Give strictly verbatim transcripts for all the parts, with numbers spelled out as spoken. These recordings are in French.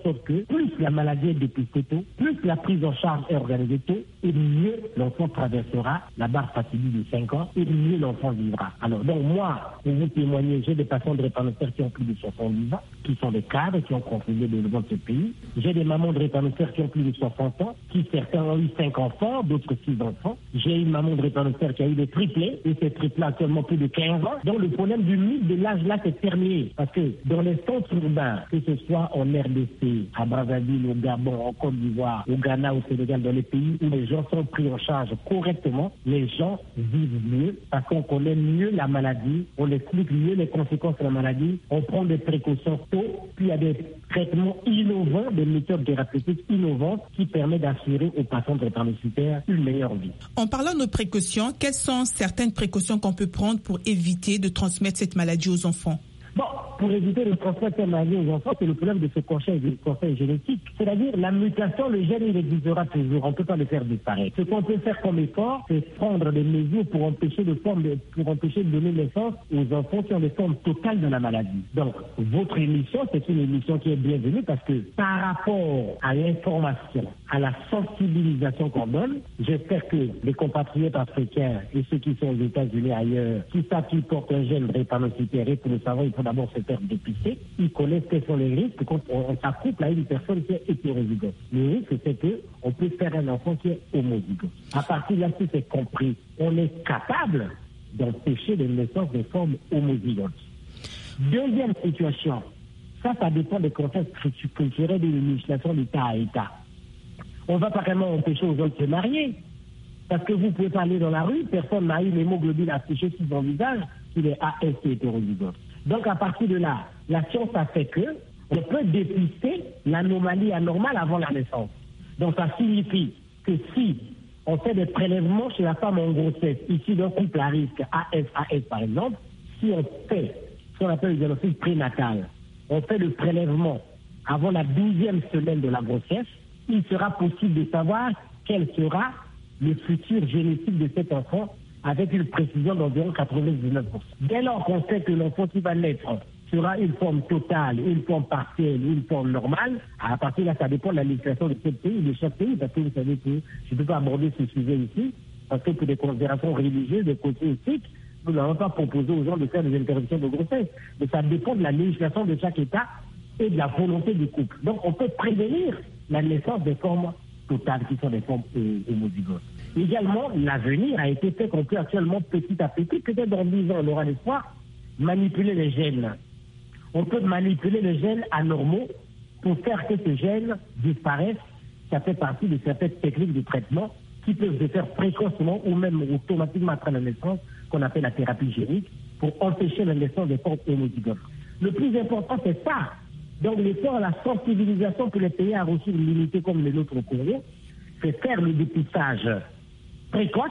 sorte que plus la maladie est dépistée tôt, plus la prise en charge est organisée tôt, et mieux l'enfant traversera la barre fatidique de cinq ans, et mieux l'enfant vivra. Alors donc moi, pour vous témoigner, j'ai des patients de drépanocytaires qui ont plus de soixante-dix ans, qui sont des cadres, qui ont contribué au développement de ce pays. J'ai des mamans de drépanocytaires qui ont plus de soixante ans, qui certains ont eu cinq enfants, d'autres six enfants. J'ai une maman de drépanocytaire qui a eu des triplés, et ces triplés actuellement plus de quinze ans. Donc le problème du mythe de l'âge là, c'est terminé. Parce que dans les centres urbains, que ce soit en R D C, à Brazzaville, au Gabon, en Côte d'Ivoire, au Ghana, au Sénégal, dans les pays où les gens sont pris en charge correctement, les gens vivent mieux parce qu'on connaît mieux la maladie, on explique mieux les conséquences de la maladie, on prend des précautions tôt, puis il y a des traitements innovants, des méthodes thérapeutiques innovantes qui permettent d'assurer aux patients drépanocytaires une meilleure vie. En parlant de précautions, quelles sont certaines précautions qu'on peut prendre pour éviter de transmettre cette maladie aux enfants? Bon, pour éviter de transmettre cette maladie aux enfants, c'est le problème de ce conseil, conseil génétique. C'est-à-dire, la mutation, le gène, il existera toujours. On ne peut pas le faire disparaître. Ce qu'on peut faire comme effort, c'est prendre des mesures pour empêcher de forme, pour empêcher de donner naissance aux enfants qui ont des formes totales de la maladie. Donc, votre émission, c'est une émission qui est bienvenue parce que par rapport à l'information, à la sensibilisation qu'on donne, j'espère que les compatriotes africains et ceux qui sont aux États-Unis ailleurs, qui savent qu'ils portent un gène drépanocytaire et pour le savoir, il faut d'abord se faire dépister. Ils connaissent quels sont les risques quand on s'accouple à une personne qui est hétérozygote. Le risque, c'est qu'on peut faire un enfant qui est homozygote. À partir de là, si c'est compris, on est capable d'empêcher la naissance des formes homozygotes. Deuxième situation, ça, ça dépend des contextes culturels et de législation d'État à État. On ne va pas vraiment empêcher aux gens de se marier. Parce que vous pouvez pas aller dans la rue, personne n'a eu l'hémoglobine affichée sur son visage, il est A S T hétérozygote. Donc à partir de là, la science a fait que on peut dépister l'anomalie anormale avant la naissance. Donc ça signifie que si on fait des prélèvements chez la femme en grossesse, ici d'un couple à risque A S A S par exemple, si on fait ce qu'on appelle le diagnostic prénatal, on fait le prélèvement avant la douzième semaine de la grossesse, il sera possible de savoir quel sera le futur génétique de cet enfant avec une précision d'environ quatre-vingt-dix-neuf pour cent. Dès lors qu'on sait que l'enfant qui va naître sera une forme totale, une forme partielle, une forme normale, à partir de là, ça dépend de la législation de chaque pays, de chaque pays, parce que vous savez que je ne peux pas aborder ce sujet ici, parce que pour des considérations religieuses, des côtés éthiques, nous n'avons pas proposé aux gens de faire des interruptions de grossesse. Mais ça dépend de la législation de chaque État et de la volonté du couple. Donc on peut prévenir la naissance des formes totales qui sont des formes homozygotes. Également, l'avenir a été fait qu'on peut actuellement petit à petit, peut-être dans dix ans on aura l'espoir, manipuler les gènes. On peut manipuler les gènes anormaux pour faire que ces gènes disparaissent. Ça fait partie de certaines techniques de traitement qui peuvent se faire précocement ou même automatiquement après la naissance, qu'on appelle la thérapie génique, pour empêcher la naissance des formes homozygotes. Le plus important, c'est ça. Donc l'effort, la sensibilisation pour les pays à reçu une limité comme les autres au Congo, c'est faire le dépistage précoce.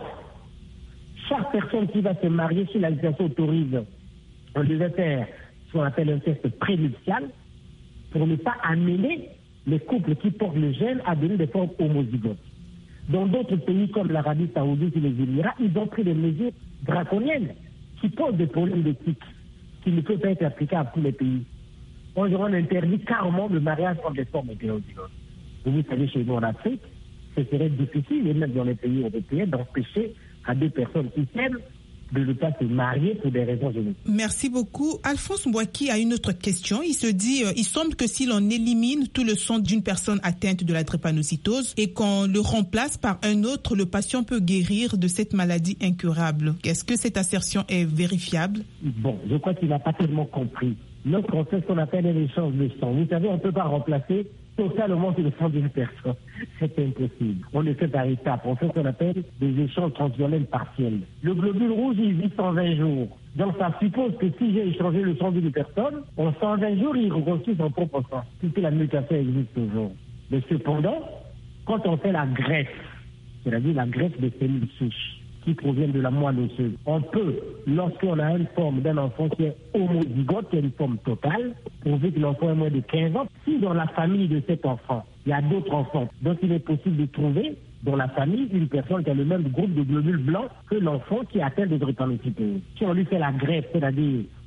Chaque personne qui va se marier, si la législation autorise, on devait faire ce qu'on appelle un test prénuptial pour ne pas amener les couples qui portent le gène à donner des formes homozygotes. Dans d'autres pays comme l'Arabie Saoudite et les Émirats, ils ont pris des mesures draconiennes qui posent des problèmes d'éthique qui ne peuvent pas être appliqués à tous les pays. On interdit carrément le mariage entre des formes hétérozygotes. Vous savez, chez nous en Afrique, ce serait difficile, et même dans les pays européens, d'empêcher à deux personnes qui s'aiment de ne pas se marier pour des raisons génétiques. Merci beaucoup. Alphonse Mbouaki a une autre question. Il se dit, euh, il semble que si l'on élimine tout le sang d'une personne atteinte de la drépanocytose et qu'on le remplace par un autre, le patient peut guérir de cette maladie incurable. Est-ce que cette assertion est vérifiable? Bon, je crois qu'il n'a pas tellement compris. Notre on fait ce qu'on appelle un échange de sang. Vous savez, on ne peut pas remplacer totalement le sang d'une personne. C'est impossible. On le fait par étapes. On fait ce qu'on appelle des échanges transitionnels partiels. Le globule rouge, il vit cent vingt jours. Donc ça suppose que si j'ai échangé le sang d'une personne, en cent vingt jours, il reconstruit son propre sang. Puisque la mutation existe toujours. Mais cependant, quand on fait la greffe, c'est-à-dire la greffe des cellules souches, qui proviennent de la moelle osseuse. On peut, lorsqu'on a une forme d'un enfant qui est homozygote, qui est une forme totale, prouver que l'enfant est moins de quinze ans. Si dans la famille de cet enfant, il y a d'autres enfants, donc il est possible de trouver dans la famille une personne qui a le même groupe de globules blancs que l'enfant qui est atteint de drépanocytose. Si on lui fait la greffe, c'est-à-dire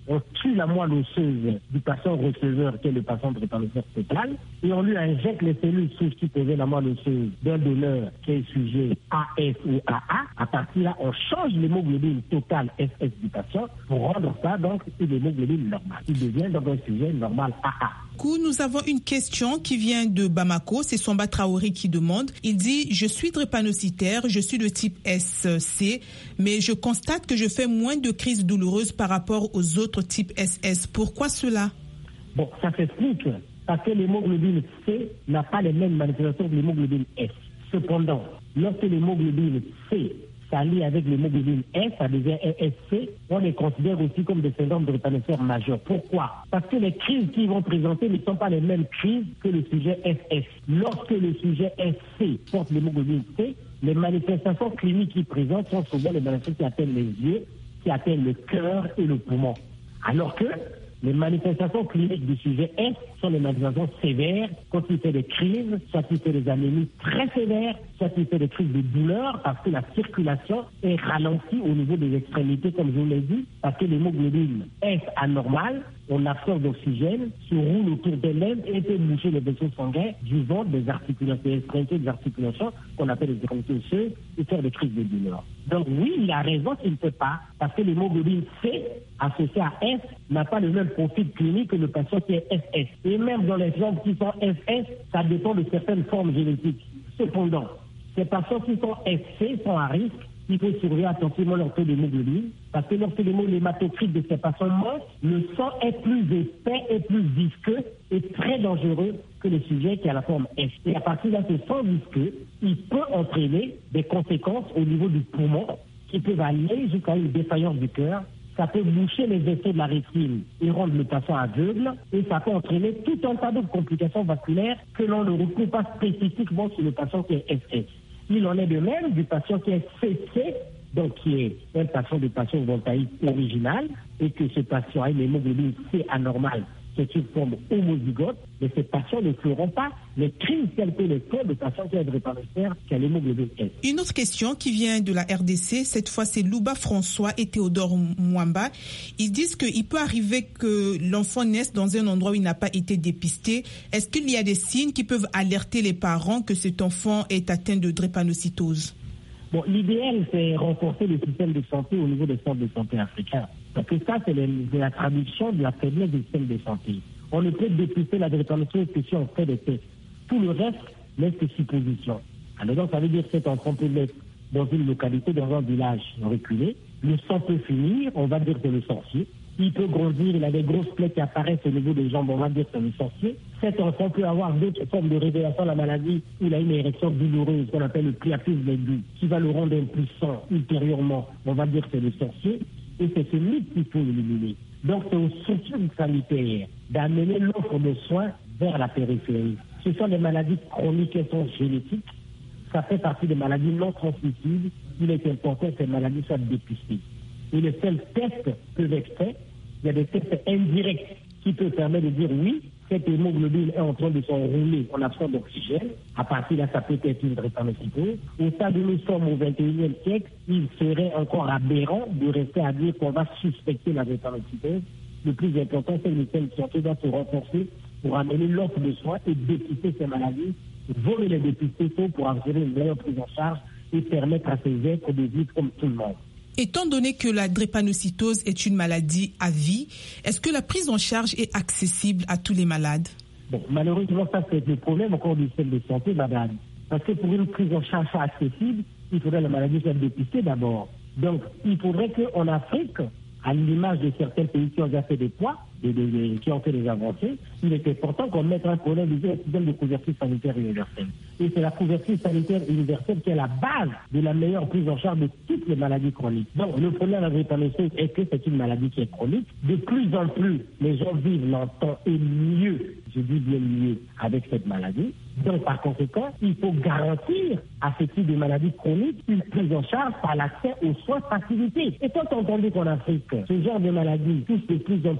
on tue la moelle osseuse du patient receveur, qui est le patient drépanocytaire total, et on lui injecte les cellules souches qui posaient la moelle osseuse d'un donneur qui est sujet A S ou A A. À partir de là, on change l'hémoglobine totale S S du patient pour rendre ça donc une hémoglobine normale. Il devient donc un sujet normal A A. Nous avons une question qui vient de Bamako, c'est Somba Traoré qui demande. Il dit « Je suis drépanocytaire, je suis de type S C, mais je constate que je fais moins de crises douloureuses par rapport aux autres types S S. Pourquoi cela ?» Bon, ça s'explique parce que l'hémoglobine C n'a pas les mêmes manifestations que l'hémoglobine S. Cependant, lorsque l'hémoglobine C s'allie avec l'hémoglobine S, ça devient S C, on les considère aussi comme des syndromes de drépanocytaire majeur. Pourquoi? Parce que les crises qu'ils vont présenter ne sont pas les mêmes crises que le sujet S S. Lorsque le sujet S C porte l'hémoglobine C, les manifestations cliniques qu'il présente sont souvent les manifestations qui atteignent les yeux, qui atteignent le cœur et le poumon. Alors que les manifestations cliniques du sujet S sont les manifestations sévères, quand il fait des crises, soit il fait des anémies très sévères, soit il fait des crises de douleur parce que la circulation est ralentie au niveau des extrémités, comme je vous l'ai dit, parce que l'hémoglobine S anormale, on absorbe d'oxygène, se roule autour des lèvres et peut boucher les vaisseaux sanguins du ventre, des articulations, des extrémités des articulations, qu'on appelle les extrémités osseuses, et faire des crises de douleur. Donc oui, il a raison qu'il ne peut pas, parce que l'hémoglobine C, associée à S, n'a pas le même profil clinique que le patient qui est S S. Et même dans les gens qui sont S S, ça dépend de certaines formes génétiques. Cependant, ces patients qui sont S C sont à risque. Il faut surveiller attentivement leur taux d'hémoglobine, parce que lorsque l'hématocrite de ces patients monte, le sang est plus épais et plus visqueux et très dangereux que le sujet qui a la forme S. Et à partir de ce sang visqueux, il peut entraîner des conséquences au niveau du poumon qui peuvent aller jusqu'à une défaillance du cœur. Ça peut boucher les vaisseaux de la rétine et rendre le patient aveugle, et ça peut entraîner tout un tas d'autres complications vasculaires que l'on ne retrouve pas spécifiquement sur le patient qui est S S. Il en est de même du patient qui est C C, donc qui est un patient de patient voltaïque original, et que ce patient a une hémoglobine C anormale, c'est une forme homozygote, mais ces patients ne feront pas les crises telles que les cas de patients qui ont drépanocytaire qui a l'hémoglobine S. Une autre question qui vient de la R D C, cette fois c'est Louba François et Théodore Mwamba. Ils disent qu'il peut arriver que l'enfant naisse dans un endroit où il n'a pas été dépisté. Est-ce qu'il y a des signes qui peuvent alerter les parents que cet enfant est atteint de drépanocytose? Bon, l'idéal, c'est renforcer le système de santé au niveau des centres de santé africains. Parce que ça, c'est la traduction de la faiblesse du système de santé. On ne peut dépister la drépanocytose que si on fait des tests. Tout le reste n'est que supposition. Alors donc, ça veut dire que cet enfant peut naître dans une localité, dans un village reculé. Le sang peut finir, on va dire que c'est le sorcier. Il peut grandir, il a des grosses plaies qui apparaissent au niveau des jambes, on va dire que c'est le sorcier. Cet enfant peut avoir d'autres formes de révélation de la maladie, où il a une érection douloureuse qu'on appelle le priapisme aigu, qui va le rendre impuissant ultérieurement, on va dire que c'est le sorcier. Et c'est ce mythe qu'il faut éliminer. Donc c'est aux structures sanitaires d'amener l'offre de soins vers la périphérie. Ce sont des maladies chroniques qui sont génétiques. Ça fait partie des maladies non transmissibles. Il est important que ces maladies soient dépistées. Et les seuls tests peuvent être faits. Il y a des tests indirects qui peuvent permettre de dire oui, cette hémoglobine est en train de s'enrouler en absence d'oxygène. À partir de là, ça peut être une drépanocytose. Au stade où nous sommes au vingt et unième siècle, il serait encore aberrant de rester à dire qu'on va suspecter la drépanocytose. Le plus important, c'est que le système de santé doit se renforcer pour amener l'offre de soins et dépister ces maladies, voler les dépister tôt pour assurer une meilleure prise en charge et permettre à ces êtres de vivre comme tout le monde. Étant donné que la drépanocytose est une maladie à vie, est-ce que la prise en charge est accessible à tous les malades? Bon, malheureusement, ça c'est le problème encore du système de santé, madame. Parce que pour une prise en charge accessible, il faudrait que la maladie soit dépistée d'abord. Donc, il faudrait qu'en Afrique, à l'image de certains pays qui ont déjà fait des poids, des, des, des, qui ont fait des avancées, il est important qu'on mette un problème de système de couverture sanitaire universelle. Et c'est la couverture sanitaire universelle qui est la base de la meilleure prise en charge de toutes les maladies chroniques. Donc, le problème de la drépanocytose est que c'est une maladie qui est chronique. De plus en plus, les gens vivent longtemps et mieux, je dis bien mieux, avec cette maladie. Donc, par conséquent, il faut garantir à ce type de maladie chronique une prise en charge par l'accès aux soins facilités. Et quand on entend qu'en Afrique, ce genre de maladie touche de plus en plus les populations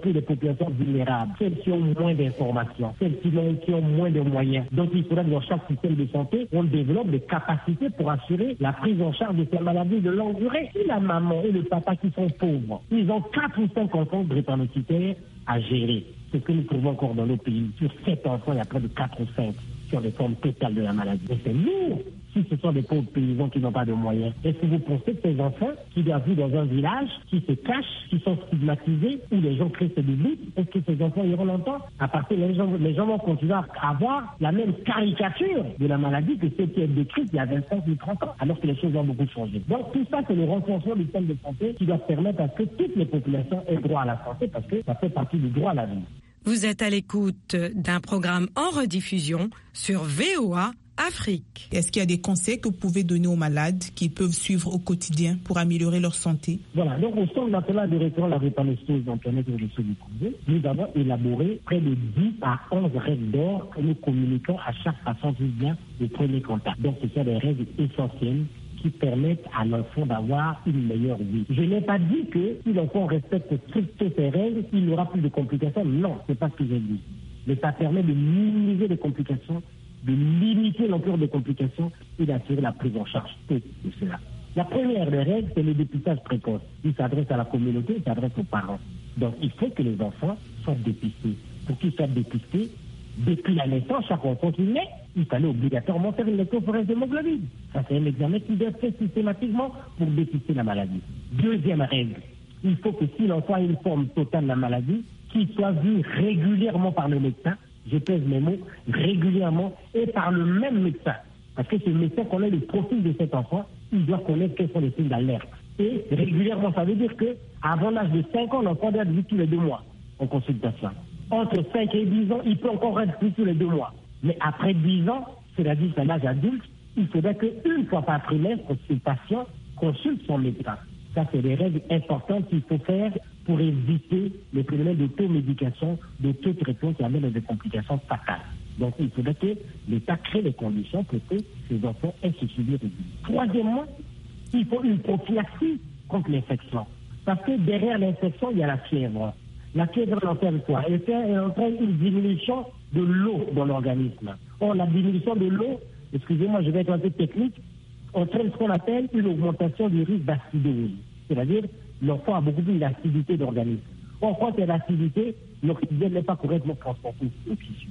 populations vulnérables, celles qui ont moins d'informations, celles qui ont, qui ont moins de moyens. Donc il faudra que dans chaque système de santé, on développe des capacités pour assurer la prise en charge de ces maladies de longue durée. Si la maman et le papa qui sont pauvres, ils ont quatre ou cinq enfants drépanocytaires à gérer. C'est ce que nous trouvons encore dans nos pays. Sur sept enfants, il y a près de quatre ou cinq qui ont des formes totales de la maladie. Et c'est lourd si ce sont des pauvres paysans qui n'ont pas de moyens. Est-ce que vous pensez que ces enfants qui doivent vivre dans un village, qui se cachent, qui sont stigmatisés, où les gens créent ces bébés, est-ce que ces enfants iront longtemps? À partir les gens, les gens vont continuer à avoir la même caricature de la maladie que celle qui est décrite il y a vingt-cinq ou trente ans, alors que les choses ont beaucoup changé. Donc tout ça, c'est le renforcement du système de santé qui doit permettre à ce que toutes les populations aient droit à la santé, parce que ça fait partie du droit à la vie. Vous êtes à l'écoute d'un programme en rediffusion sur V O A Afrique. Est-ce qu'il y a des conseils que vous pouvez donner aux malades qu'ils peuvent suivre au quotidien pour améliorer leur santé? Voilà, donc au Centre national de référence à la drépanocytose dans le de Solikouze, nous avons élaboré près de dix à onze règles d'or que nous communiquons à chaque patient qui vient de premier contact. Donc ce sont des règles essentielles qui permettent à l'enfant d'avoir une meilleure vie. Je n'ai pas dit que si l'enfant respecte strictement ces règles, il n'aura plus de complications. Non, c'est pas ce que j'ai dit. Mais ça permet de minimiser les complications, de limiter l'ampleur des complications et d'assurer la prise en charge de cela. La première des règles, c'est le dépistage précoce. Il s'adresse à la communauté, il s'adresse aux parents. Donc il faut que les enfants soient dépistés. Pour qu'ils soient dépistés, depuis la naissance, chaque enfant qui naît, il fallait obligatoirement faire une lectiophorèse d'hémoglobine. Ça, c'est un examen qui doit être fait systématiquement pour dépister la maladie. Deuxième règle, il faut que si l'enfant a une forme totale de la maladie, qu'il soit vu régulièrement par le médecin, je pèse mes mots, régulièrement, et par le même médecin. Parce que ce médecin connaît le profil de cet enfant, il doit connaître quels sont les signes d'alerte. Et régulièrement, ça veut dire qu'avant l'âge de cinq ans, l'enfant doit être vu tous les deux mois en consultation. Entre cinq et dix ans, il peut encore être vu tous les deux mois. Mais après dix ans, c'est-à-dire à l'âge adulte, il faudrait qu'une fois par trimestre, ce patient consulte son médecin. Ça, c'est des règles importantes qu'il faut faire pour éviter les phénomènes d'automédication, d'autotraitement qui amènent à des complications fatales. Donc, il faudrait que l'État crée les conditions pour que ces enfants aient ce suivi régulier. Troisièmement, il faut une prophylaxie contre l'infection. Parce que derrière l'infection, il y a la fièvre. La fièvre entraîne quoi? Elle entraîne une diminution de l'eau dans l'organisme. Or, la diminution de l'eau, excusez-moi, je vais être un peu technique, entraîne ce qu'on appelle une augmentation du risque d'acidose. C'est-à-dire, l'enfant a beaucoup plus d'acidité d'organisme. Or, quand il y a l'acidité, l'oxygène n'est pas correctement transporté au tissu.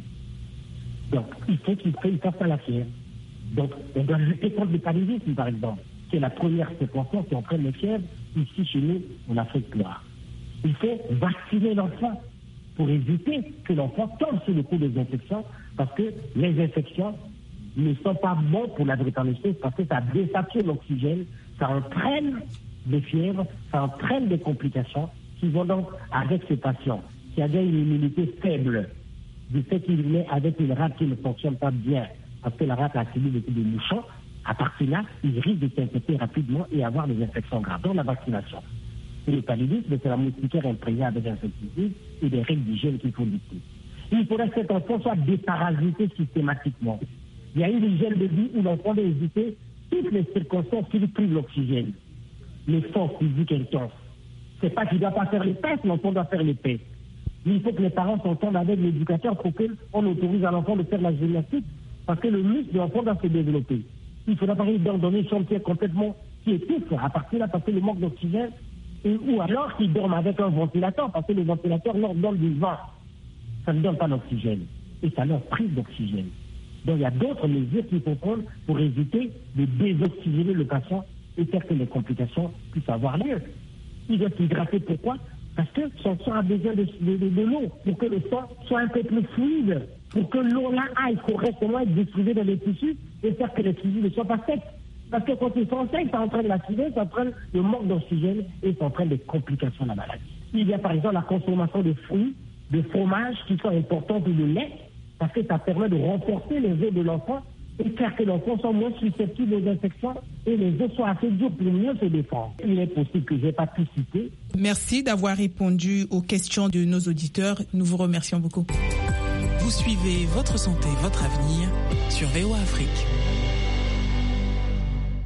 Donc, il faut qu'il fasse à la fièvre. Donc, on doit lutter contre le paludisme, par exemple, qui est la première séquence qui entraîne les fièvres ici chez nous, en Afrique noire. Il faut vacciner l'enfant pour éviter que l'enfant tombe sous le coup des infections, parce que les infections ne sont pas bonnes pour la drépanocytose, parce que ça désature l'oxygène, ça entraîne des fièvres, ça entraîne des complications qui vont donc avec ce patient qui a une immunité faible, du fait qu'il est avec une rate qui ne fonctionne pas bien, parce que la rate a accumulé beaucoup de mouchons, à partir de là, il risque de s'infecter rapidement et avoir des infections graves. Donc la vaccination. Et le paludisme, c'est la moustiquaire imprégnée avec insecticide et des règles d'hygiène qu'il faut lutter. Il faudrait que cet enfant soit déparasité systématiquement. Il y a une hygiène de vie où l'enfant doit éviter toutes les circonstances qui lui privent l'oxygène. L'effort physique intense. C'est pas qu'il ne doit pas faire les tests, l'enfant doit faire les tests. Il faut que les parents s'entendent avec l'éducateur pour qu'on autorise à l'enfant de faire la gymnastique, parce que le muscle de l'enfant doit se développer. Il faudra pas leur donner une chambre complètement qui étouffe à partir de là, parce que le manque d'oxygène, et, ou alors qu'ils dorment avec un ventilateur, parce que le ventilateur leur donne du vent. Ça ne donne pas d'oxygène. Et ça leur prive d'oxygène. Donc il y a d'autres mesures qu'il faut prendre pour éviter de désoxygéner le patient et faire que les complications puissent avoir lieu. Il doit s'hydrater, pourquoi? Parce que son sang a besoin de, de, de, de l'eau, pour que le sang soit un peu plus fluide, pour que l'eau là aille correctement être distribuée dans les tissus et faire que les tissus ne soient pas secs. Parce que quand ils sont secs, ça entraîne l'acidité, ça entraîne le manque d'oxygène et ça entraîne des complications de la maladie. Il y a par exemple la consommation de fruits, de fromages qui sont importants pour le lait, parce que ça permet de renforcer les os de l'enfant et faire que l'enfant soit moins susceptible aux infections et les os soient assez durs pour mieux se défendre. Il est possible que je n'ai pas pu citer. Merci d'avoir répondu aux questions de nos auditeurs. Nous vous remercions beaucoup. Vous suivez Votre Santé, Votre Avenir sur V O A Afrique.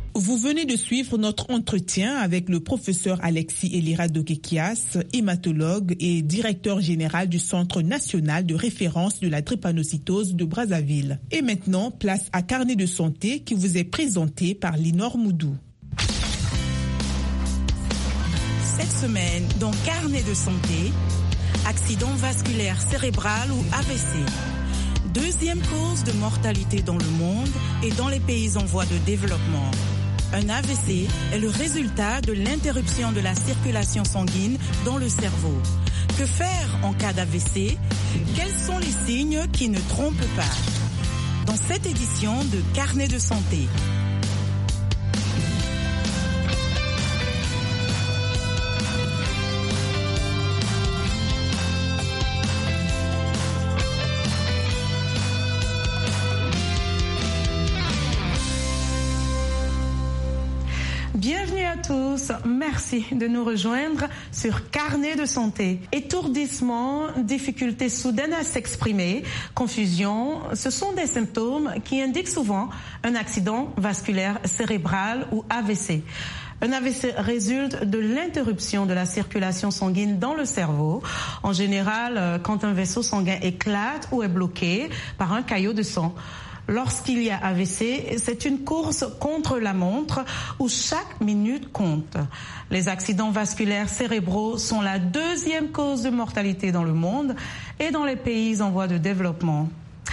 Vous venez de suivre notre entretien avec le professeur Alexis Elira Dokekias, hématologue et directeur général du Centre national de référence de la drépanocytose de Brazzaville. Et maintenant, place à Carnet de santé qui vous est présenté par Linor Moudou. Cette semaine, dans Carnet de santé, accident vasculaire cérébral ou A V C. Deuxième cause de mortalité dans le monde et dans les pays en voie de développement. Un A V C est le résultat de l'interruption de la circulation sanguine dans le cerveau. Que faire en cas d'A V C? Quels sont les signes qui ne trompent pas? Dans cette édition de Carnet de santé. Bienvenue à tous, merci de nous rejoindre sur Carnet de santé. Étourdissement, difficultés soudaines à s'exprimer, confusion, ce sont des symptômes qui indiquent souvent un accident vasculaire cérébral ou A V C. Un A V C résulte de l'interruption de la circulation sanguine dans le cerveau. En général, quand un vaisseau sanguin éclate ou est bloqué par un caillot de sang. Lorsqu'il y a A V C, c'est une course contre la montre où chaque minute compte. Les accidents vasculaires cérébraux sont la deuxième cause de mortalité dans le monde et dans les pays en voie de développement.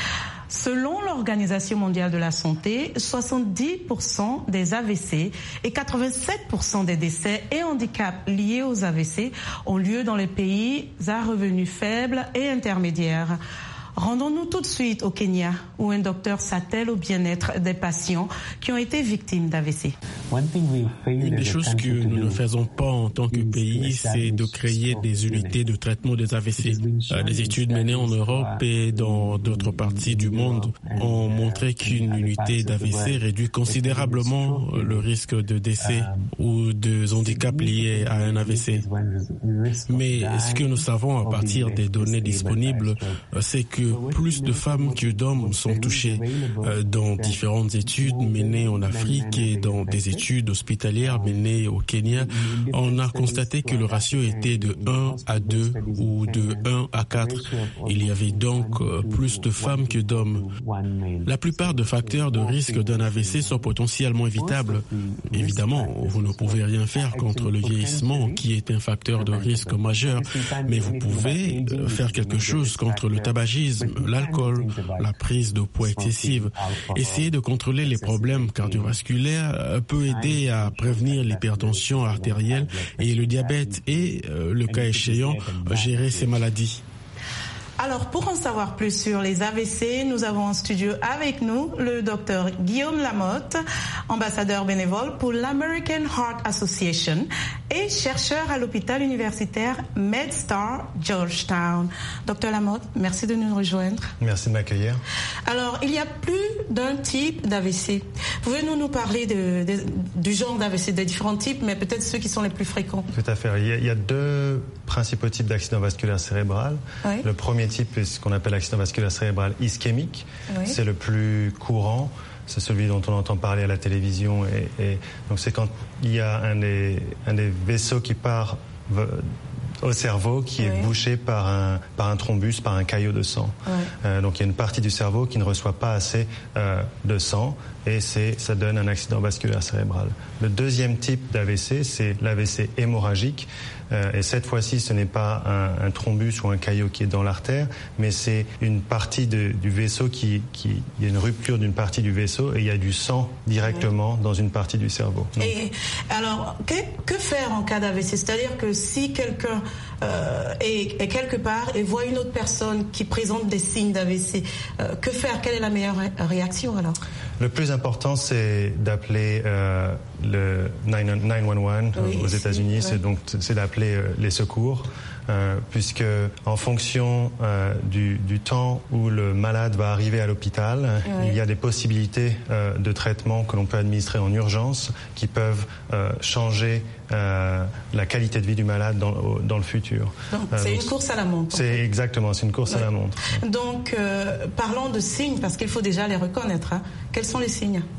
Selon l'Organisation mondiale de la santé, soixante-dix pour cent des A V C et quatre-vingt-sept pour cent des décès et handicaps liés aux A V C ont lieu dans les pays à revenus faibles et intermédiaires. Rendons-nous tout de suite au Kenya, où un docteur s'attelle au bien-être des patients qui ont été victimes d'A V C. Une des choses que nous ne faisons pas en tant que pays, c'est de créer des unités de traitement des A V C. Des études menées en Europe et dans d'autres parties du monde ont montré qu'une unité d'A V C réduit considérablement le risque de décès ou de handicap liés à un A V C. Mais ce que nous savons à partir des données disponibles, c'est que plus de femmes que d'hommes sont touchées. Dans différentes études menées en Afrique et dans des études hospitalières menées au Kenya, on a constaté que le ratio était de un à deux ou de un à quatre. Il y avait donc plus de femmes que d'hommes. La plupart des facteurs de risque d'un A V C sont potentiellement évitables. Évidemment, vous ne pouvez rien faire contre le vieillissement qui est un facteur de risque majeur, mais vous pouvez faire quelque chose contre le tabagisme, l'alcool, la prise de poids excessive. Essayer de contrôler les problèmes cardiovasculaires peut aider à prévenir l'hypertension artérielle et le diabète et, le cas échéant, gérer ces maladies. Alors, pour en savoir plus sur les A V C, nous avons en studio avec nous le docteur Guillaume Lamotte, ambassadeur bénévole pour l'American Heart Association et chercheur à l'hôpital universitaire MedStar Georgetown. Docteur Lamotte, merci de nous rejoindre. Merci de m'accueillir. Alors, il y a plus d'un type d'A V C. Pouvez-vous nous parler de, de, du genre d'A V C, des différents types, mais peut-être ceux qui sont les plus fréquents? Tout à fait. Il y a, il y a deux principaux types d'accident vasculaire cérébral. Oui. Le premier type est ce qu'on appelle l'accident vasculaire cérébral ischémique. Oui. C'est le plus courant. C'est celui dont on entend parler à la télévision. Et, et donc c'est quand il y a un des, un des vaisseaux qui part au cerveau qui oui. est bouché par un, par un thrombus, par un caillot de sang. Oui. Euh, donc il y a une partie du cerveau qui ne reçoit pas assez euh, de sang et c'est, ça donne un accident vasculaire cérébral. Le deuxième type d'A V C, c'est l'A V C hémorragique. Euh, et cette fois-ci, ce n'est pas un, un thrombus ou un caillot qui est dans l'artère, mais c'est une partie de, du vaisseau qui, qui, il y a une rupture d'une partie du vaisseau et il y a du sang directement oui. dans une partie du cerveau. Donc, et alors, que, que faire en cas d'A V C? C'est-à-dire que si quelqu'un euh, est, est quelque part et voit une autre personne qui présente des signes d'A V C, euh, que faire? Quelle est la meilleure ré- réaction alors? Le plus important, c'est d'appeler euh, le neuf un un oui, aux États-Unis. C'est, ouais. donc c'est d'appeler euh, les secours, euh, puisque en fonction euh, du, du temps où le malade va arriver à l'hôpital, ouais. il y a des possibilités euh, de traitement que l'on peut administrer en urgence, qui peuvent euh, changer euh, la qualité de vie du malade dans, au, dans le futur. Donc, euh, c'est donc, une course à la montre. C'est exactement, c'est une course ouais. à la montre. Donc, euh, parlons de signes, parce qu'il faut déjà les reconnaître. Hein. Quels sont les signes?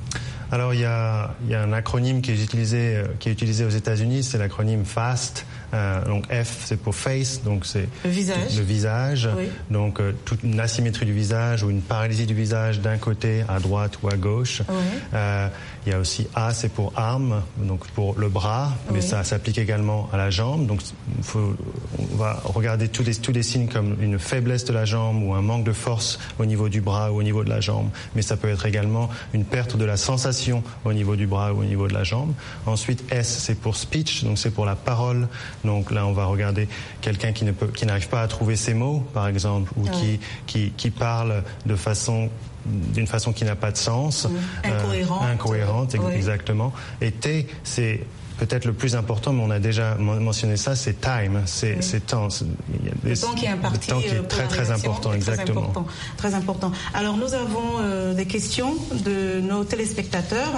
Alors il y a, il y a un acronyme qui est utilisé, qui est utilisé aux États-Unis, c'est l'acronyme FAST. Euh, donc F c'est pour face, donc c'est le visage. Le visage. Oui. Donc euh, toute une asymétrie du visage ou une paralysie du visage d'un côté à droite ou à gauche. Oui. Euh, il y a aussi A c'est pour arm, donc pour le bras, mais oui. ça s'applique également à la jambe. Donc faut, on va regarder tous les tous les signes comme une faiblesse de la jambe ou un manque de force au niveau du bras ou au niveau de la jambe. Mais ça peut être également une perte de la sensation au niveau du bras ou au niveau de la jambe. Ensuite S c'est pour speech, donc c'est pour la parole. Donc là, on va regarder quelqu'un qui ne peut, qui n'arrive pas à trouver ses mots, par exemple, ou ouais. qui, qui, qui parle de façon, d'une façon qui n'a pas de sens. Mmh. Incohérente. Euh, incohérente, oui. exactement. Et T, c'est peut-être le plus important, mais on a déjà mentionné ça, c'est time, c'est, oui. c'est temps. Il y a des, le temps qui est imparti. Le temps qui est très très important, exactement. Très important, très important. Alors nous avons euh, des questions de nos téléspectateurs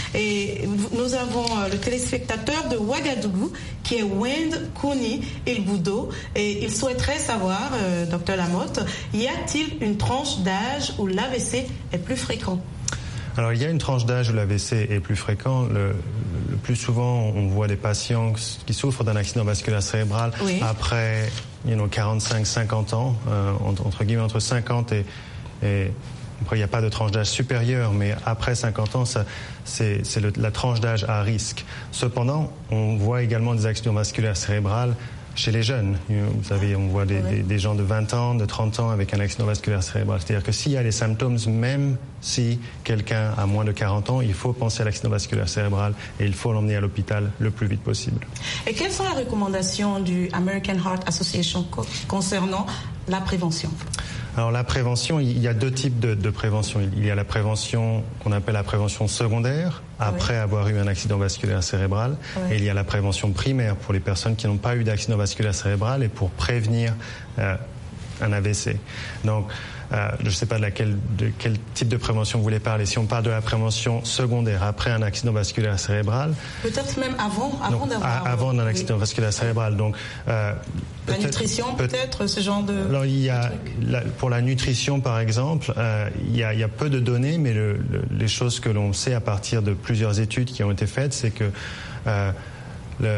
et nous avons euh, le téléspectateur de Ouagadougou qui est Wend Kouni Ilboudo et il souhaiterait savoir, euh, docteur Lamotte, y a-t-il une tranche d'âge où l'A V C est plus fréquent? Alors il y a une tranche d'âge où l'A V C est plus fréquent. Le, le plus souvent, on voit des patients qui souffrent d'un accident vasculaire cérébral oui. après you know, quarante-cinq cinquante ans, euh, entre, entre guillemets entre cinquante et, et après il n'y a pas de tranche d'âge supérieure, mais après cinquante ans, ça, c'est, c'est le, la tranche d'âge à risque. Cependant, on voit également des accidents vasculaires cérébrales chez les jeunes. Vous savez, on voit des, des, des gens de vingt ans, de trente ans avec un accident vasculaire cérébral. C'est-à-dire que s'il y a les symptômes, même si quelqu'un a moins de quarante ans, il faut penser à l'accident vasculaire cérébral et il faut l'emmener à l'hôpital le plus vite possible. Et quelles sont les recommandations du American Heart Association concernant la prévention? Alors la prévention, il y a deux types de, de prévention. Il y a la prévention qu'on appelle la prévention secondaire, après oui. avoir eu un accident vasculaire cérébral. Oui. Et il y a la prévention primaire pour les personnes qui n'ont pas eu d'accident vasculaire cérébral et pour prévenir euh, un A V C. Donc, euh, je ne sais pas de, laquelle, de quel type de prévention vous voulez parler. Si on parle de la prévention secondaire après un accident vasculaire cérébral... Peut-être même avant, avant donc, d'avoir... Avant un accident oui. vasculaire cérébral. Donc, euh, la nutrition, peut peut-être, ce genre de... Alors, il y a, la, pour la nutrition, par exemple, euh, il, y a, il y a peu de données, mais le, le, les choses que l'on sait à partir de plusieurs études qui ont été faites, c'est que euh, le...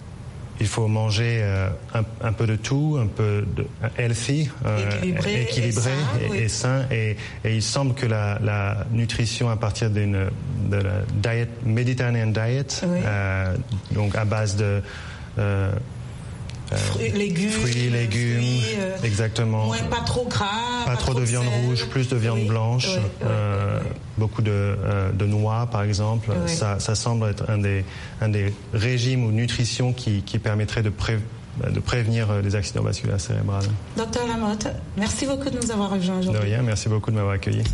il faut manger euh, un, un peu de tout, un peu de healthy, euh, équilibré, équilibré et, et, oui. et sain. Et, et il semble que la, la nutrition à partir d'une de la diet, Mediterranean diet, oui. euh, donc à base de euh, fruits, légumes, fruits, légumes, fruits, euh, exactement. Moins, pas trop gras, pas, pas trop, trop de viande sel. rouge, plus de viande oui. blanche, oui. Euh, oui. beaucoup de, euh, de noix par exemple. Oui. Ça, ça semble être un des, un des régimes ou nutrition qui, qui permettrait de, pré, de prévenir les accidents vasculaires cérébrales. Docteur Lamotte, merci beaucoup de nous avoir rejoints aujourd'hui. De rien, merci beaucoup de m'avoir accueilli.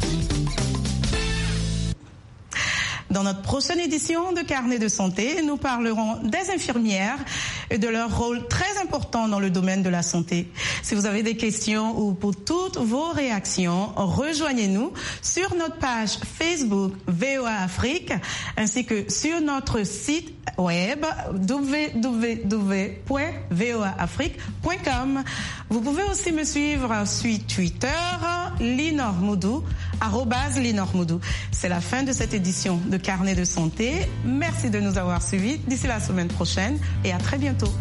Dans notre prochaine édition de Carnet de santé, nous parlerons des infirmières et de leur rôle très important dans le domaine de la santé. Si vous avez des questions ou pour toutes vos réactions, rejoignez-nous sur notre page Facebook V O A Afrique ainsi que sur notre site web w w w point v o a afrique point com. Vous pouvez aussi me suivre sur Twitter, Linor Moudou, arrobase Linor Moudou. C'est la fin de cette édition de Carnet de santé. Merci de nous avoir suivis. D'ici la semaine prochaine et à très bientôt.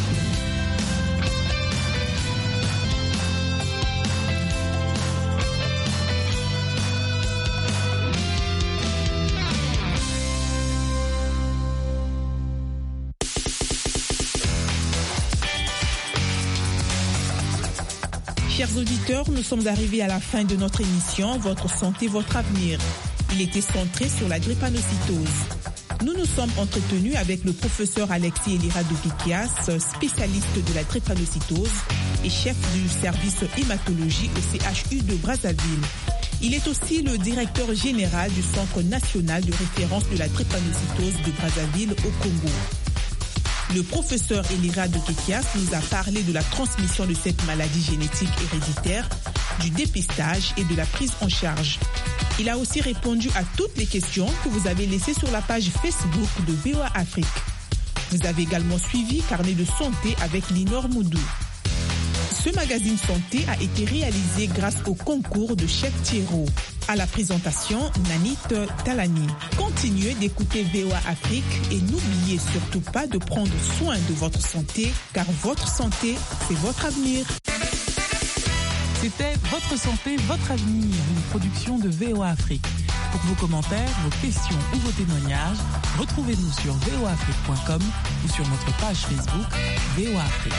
Chers auditeurs, nous sommes arrivés à la fin de notre émission Votre santé, votre avenir. Il était centré sur la drépanocytose. Nous nous sommes entretenus avec le professeur Alexis Elira-Dokikias, spécialiste de la drépanocytose et chef du service hématologie au C H U de Brazzaville. Il est aussi le directeur général du Centre national de référence de la drépanocytose de Brazzaville au Congo. Le professeur Elira-Dokikias nous a parlé de la transmission de cette maladie génétique héréditaire, du dépistage et de la prise en charge. Il a aussi répondu à toutes les questions que vous avez laissées sur la page Facebook de V O A Afrique. Vous avez également suivi Carnet de santé avec Linor Moudou. Ce magazine santé a été réalisé grâce au concours de Cheikh Thierro. À la présentation, Nanit Talani. Continuez d'écouter V O A Afrique et n'oubliez surtout pas de prendre soin de votre santé, car votre santé, c'est votre avenir. C'était Votre santé, votre avenir, une production de V O A Afrique. Pour vos commentaires, vos questions ou vos témoignages, retrouvez-nous sur v o a afrique point com ou sur notre page Facebook V O A Afrique.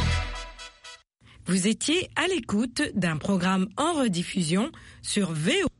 Vous étiez à l'écoute d'un programme en rediffusion sur V O A.